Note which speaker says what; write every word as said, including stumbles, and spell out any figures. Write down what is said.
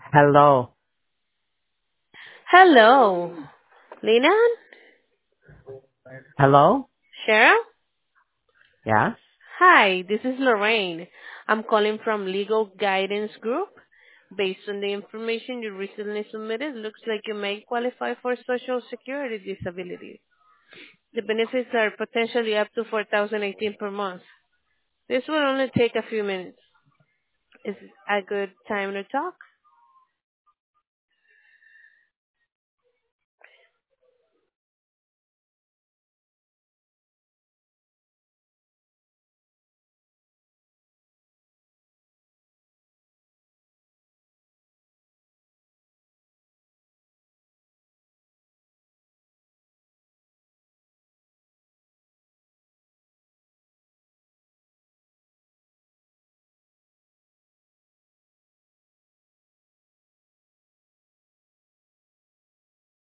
Speaker 1: Hello.
Speaker 2: Hello, Lena?
Speaker 1: Hello?
Speaker 2: Cheryl?
Speaker 1: Yes?
Speaker 2: Hi, this is Lorraine. I'm calling from Legal Guidance Group. Based on the information you recently submitted, looks like you may qualify for Social Security disability. The benefits are potentially up to four thousand eighteen per month. This will only take a few minutes. Is it a good time to talk?